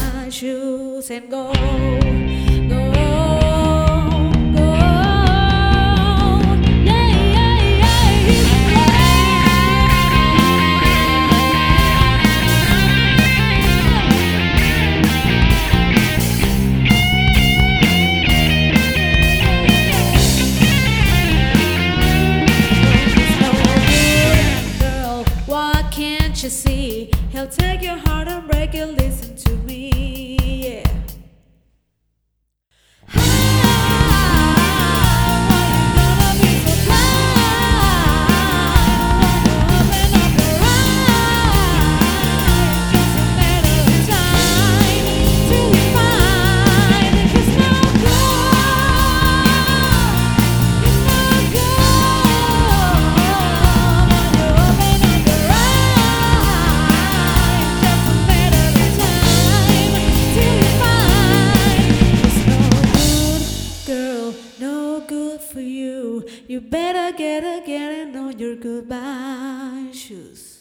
goodbye shoes and go, go, go. Yeah, yeah, girl, what can't you see? He'll take your heart and break it. Listen to me, yeah. No good for you. You better get on your goodbye shoes.